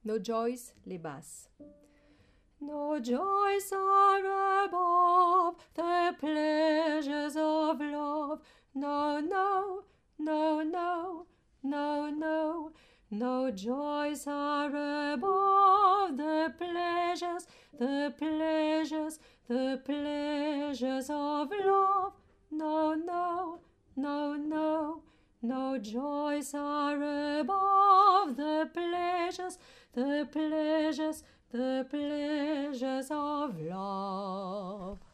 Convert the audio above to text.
No joys, les basses. No joys are above the pleasures of love. No, no, no, no, no, no. No joys are above the pleasures, the pleasures, the pleasures of love. No, no, no, no. No joys are above the pleasures, the pleasures, the pleasures of love.